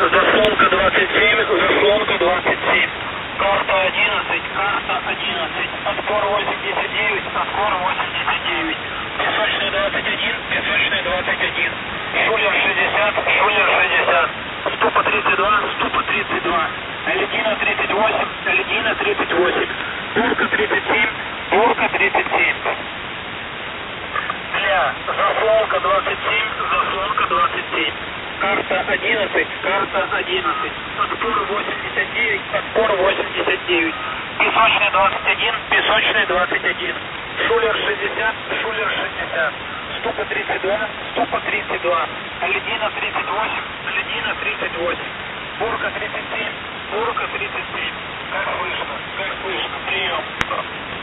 заслонка 27, заслонка 27. Карта 11, карта 11. Отпор 89, отпор 89. Песочный 21, песочный 21. Шулер 60, шулер 60. Ступа 32, ступа 32. Ледина 38, ледина 38. Бурка 37, бурка 37. Заслонка 27, заслонка 27. Карта 11, карта 11. Отпор 89, отпор 89. Песочный 21, песочный 21. Шулер 60, шулер 60. Ступа 32, ступа 32. Ледина 38, ледина 38. Бурка 37, бурка 37. Как слышно, прием.